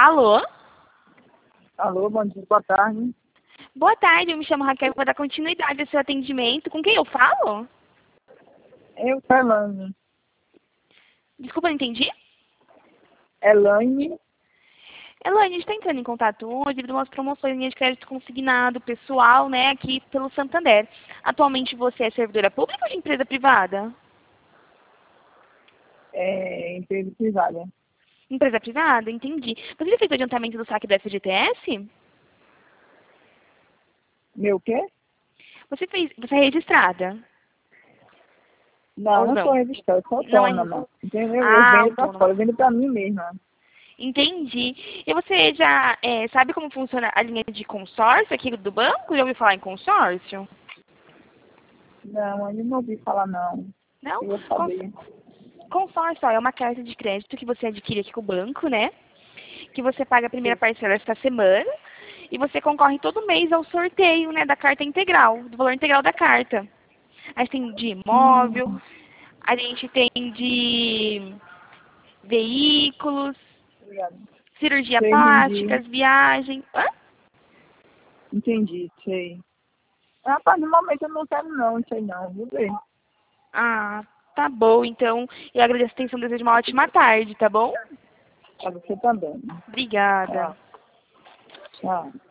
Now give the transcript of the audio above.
Alô? Alô, bom dia, boa tarde. Boa tarde, eu me chamo Raquel e vou dar continuidade ao seu atendimento. Com quem eu falo? Eu, Elaine. Desculpa, não entendi. Elaine, Elaine, a gente está entrando em contato hoje devido a umas promoções em linha de crédito consignado pessoal, né, aqui pelo Santander. Atualmente você é servidora pública ou de empresa privada? empresa privada. Empresa privada? Entendi. Você já fez o adiantamento do saque do FGTS? Meu quê? Você é registrada? Não, Ou não sou não? registrada, sou Não é. autônoma. Entendeu? Eu Ah, vendo pra autônoma. fora, eu vendo pra mim mesma. Entendi. E você já sabe como funciona a linha de consórcio aqui do banco? Já ouviu falar em consórcio? Não, ainda não ouvi falar não. Não? Eu vou saber. Consórcio, ó, é uma carta de crédito que você adquire aqui com o banco, né? Que você paga a primeira parcela esta semana e você concorre todo mês ao sorteio, né, da carta integral, do valor integral da carta. A gente tem de imóvel, Hum, a gente tem de veículos, obrigada. cirurgia Sei, entendi. plásticas, viagem. Hã? Entendi, sei. Rapaz, no momento eu não quero não, sei não, vou ver. Ah, tá bom, então. Eu agradeço a atenção, desejo uma ótima tarde, tá bom? Pra você também. Obrigada. Tchau. Tchau.